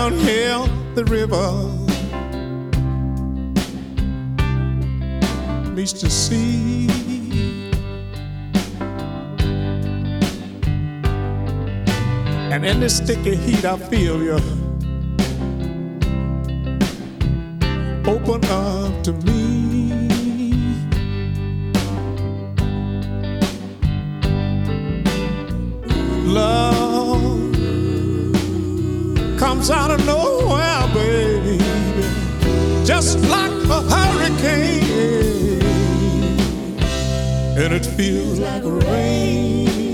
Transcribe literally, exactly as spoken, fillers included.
down here the river meets the sea. And in this sticky heat I feel you open up to me. Love comes out of nowhere, baby, just like a hurricane, and it feels like rain.